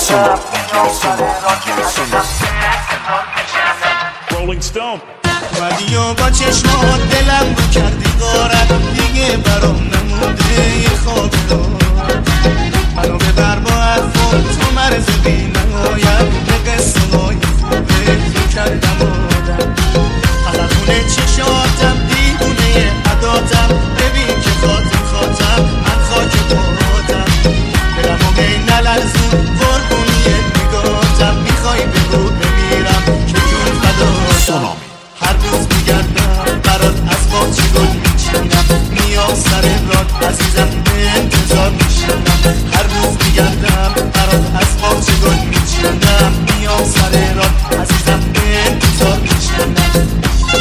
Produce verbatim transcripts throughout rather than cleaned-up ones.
Rolling Stone. اومدی و با چشمات دلم رو کردی غارت، دیگه برام نمونده یه خاطرات. منو ببر با حرفات تو مرز بی نهایت، به قصه های خوبه تو کردم آدم. قلبونه چشاتم دیوونه عداتم، ببین که خاطر خاطم من خاک پاتم. دلم و می نلرزون قربونی نگاتم، میخوای بگو بمیرم که جون فداتم. هر روز میگردم برات از باغچه گل میچینم، میام سر راد عزیزم به انتظار میشینم. هر روز میگردم برات از باغچه گل میچینم، میام سر راد عزیزم به انتظار میشینم.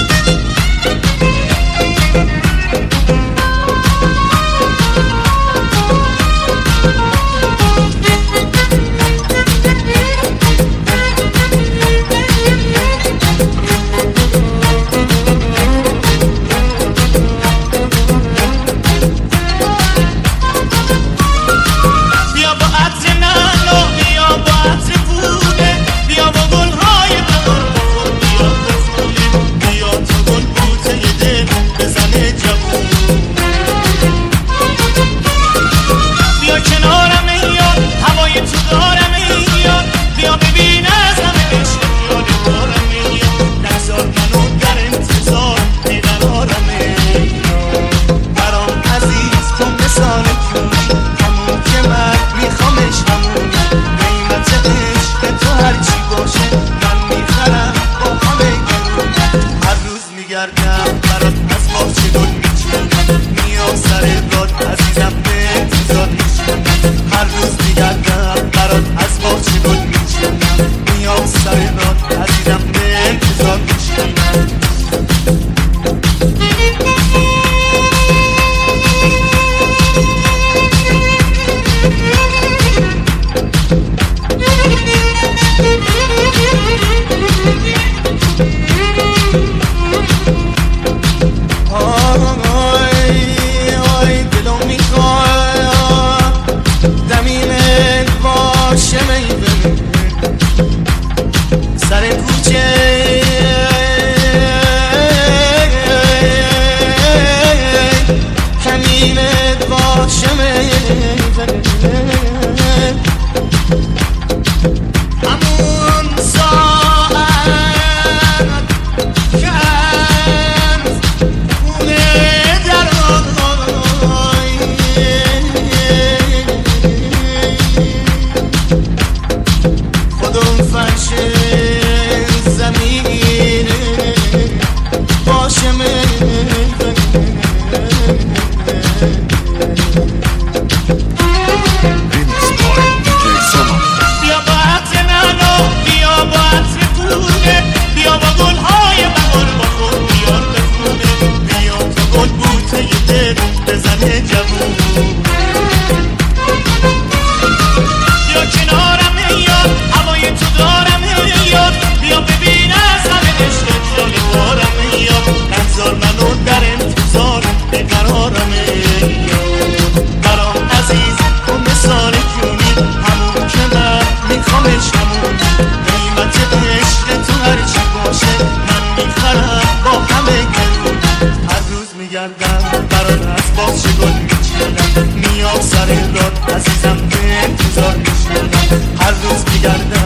برات از باغچه گل میچینم، میام سر راد عزیزم به انتظار میشینم. هر روز میگردم